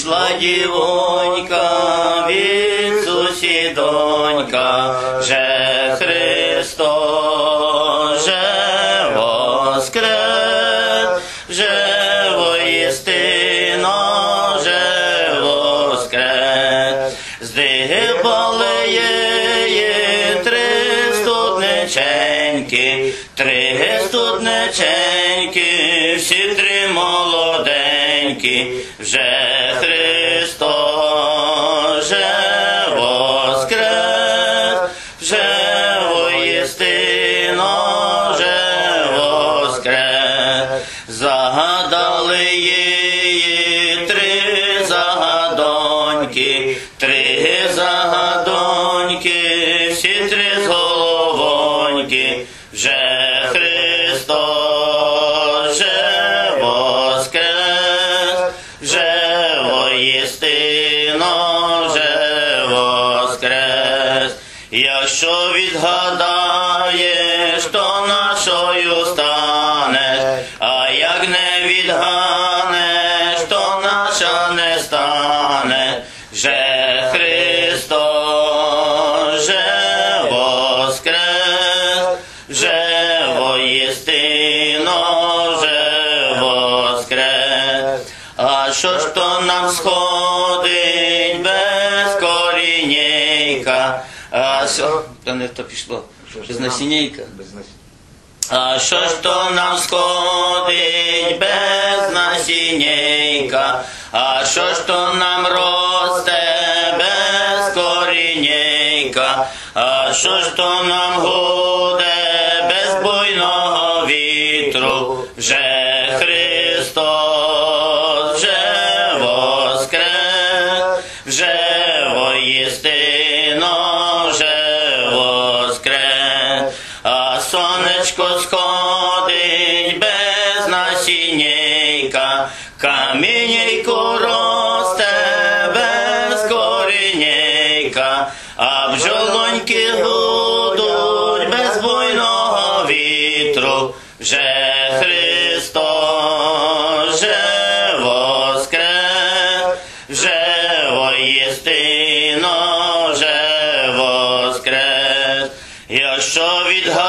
Прийшла дівонька від сусідонька, же Христос, же воскрес, же воістину, же воскрес. Здибали її три студниченьки, всі три молоденькі, вже Христос, вже воскрес, вже воістину, вже воскрес. Загадали її три загадоньки, всі три з головоньки, вже Христос, вже воскрес, вже воістину, вже воскрес. Якщо відгадаєш, то нашою станеш, а як не відганеш, то наша не стане. Же Христос, же воскрес, же воістину, же воскрес. А що ж то нам сходить без корінійка? А що? Та не то пішло. Без насінійка. А що ж то нам сходить без насінійка? А що ж то нам росте без корінійка? А що ж то нам гуде без буйного вітру? Вже Христос, вже воскрес, вже воістину, вже воскрес. А сонечко сходить без насінійка, камінійко росте без корінійка, а бджолоньки гудуть без буйного вітру. Вже Христос, вже воскрес, вже воістину, вже воскрес. Якщо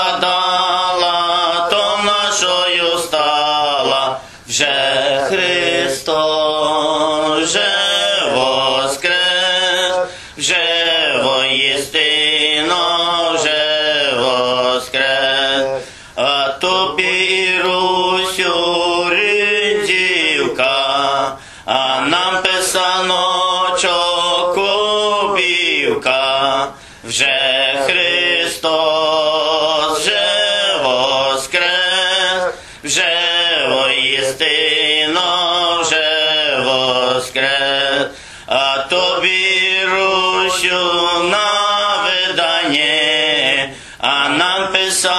відгадала, то нашою стала. Вже Христос, вже воскрес, вже воістину, вже воскрес. А тобі, Русю, ридзівка, а нам писаночок кубівка. Вже Христос, вже воскрес, вже воістину, вже воскрес. А тобі, Русю, на видання, а нам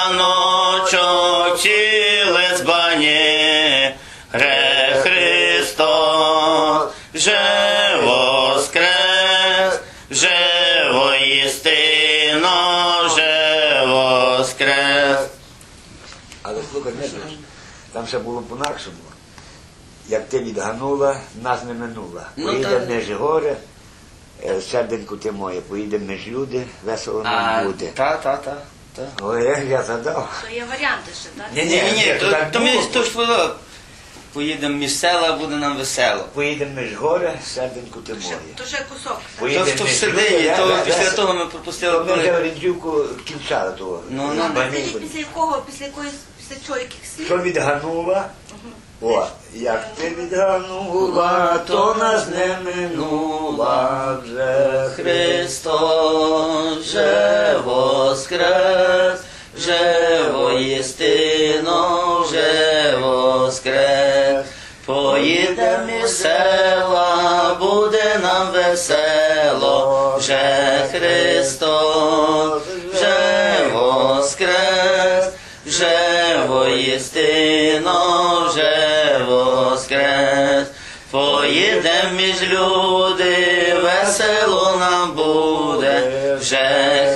писаночок ціле збання. Же Христос, вже воскрес, вже воістину, вже воскрес. Але слухай, там ще було по-інакшому. Як ти відганула, нас не минула. Поїдемо між гори, серденько ти моє, поїдемо між люди, весело нам буде. Та. Ой, я задав. То є варіанти ще, так? Ні, то ми ж то поїдемо між села, буде нам весело. Поїдемо між гори, серденько ти моє. То ще кусок. То в середині, то після того ми пропустили. Ми вже рідзюку кінчали того. Після якого, після чого, яких слів? Що відганула? О, як ти відганула, то нас не минула. Вже Христос, вже воскрес, вже воістину, вже воскрес. Поїдемо із села, буде нам весело. Вже Христос, вже воскрес, вже воістину, вже воскрес. Поїдем між люди, весело нам буде. Вже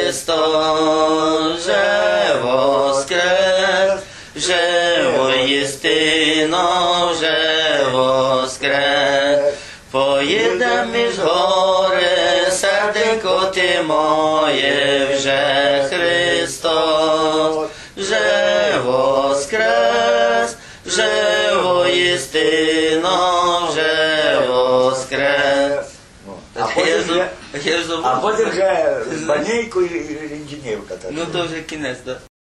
Христос, вже воскрес, вже воістину, вже воскрес. Поїдем між гори, серденько ти моє, вже Христос, вже воскрес, вже воістину, вже воскрес. А потім вже з банейкою і рінджінівка. Ну то вже кінець, так.